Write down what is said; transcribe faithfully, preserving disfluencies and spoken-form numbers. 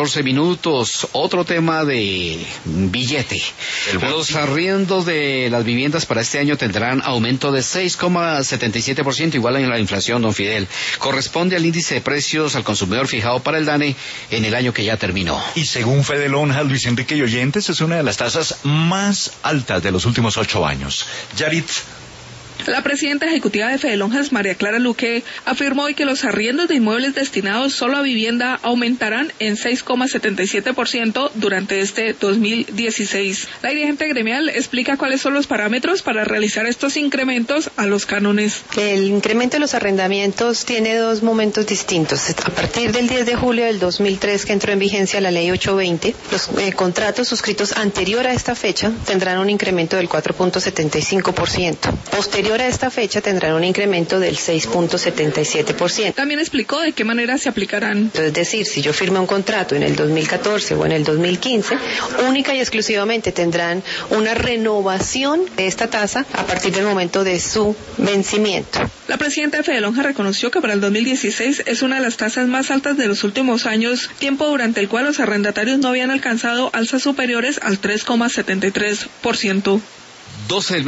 catorce minutos. Otro tema de billete. Los arriendos de las viviendas para este año tendrán aumento de seis coma setenta y siete por ciento, igual en la inflación, don Fidel. Corresponde al índice de precios al consumidor fijado para el DANE en el año que ya terminó. Y según Fede Lonja, Luis Enrique y oyentes, es una de las tasas más altas de los últimos ocho años. Yarit. La presidenta ejecutiva de Fedelonjas, María Clara Luque, afirmó hoy que los arriendos de inmuebles destinados solo a vivienda aumentarán en seis coma setenta y siete por ciento durante este dos mil dieciséis. La dirigente gremial explica cuáles son los parámetros para realizar estos incrementos a los cánones. El incremento de los arrendamientos tiene dos momentos distintos. A partir del diez de julio del dos mil tres, que entró en vigencia la ley ochocientos veinte, los eh, contratos suscritos anterior a esta fecha tendrán un incremento del cuatro punto setenta y cinco por ciento. Posterior a esta fecha tendrán un incremento del seis punto setenta y siete por ciento. También explicó de qué manera se aplicarán. Es decir, si yo firmé un contrato en el dos mil catorce o en el dos mil quince, única y exclusivamente tendrán una renovación de esta tasa a partir del momento de su vencimiento. La presidenta de Fedelonja reconoció que para el dos mil dieciséis es una de las tasas más altas de los últimos años, tiempo durante el cual los arrendatarios no habían alcanzado alzas superiores al tres coma setenta y tres por ciento. doce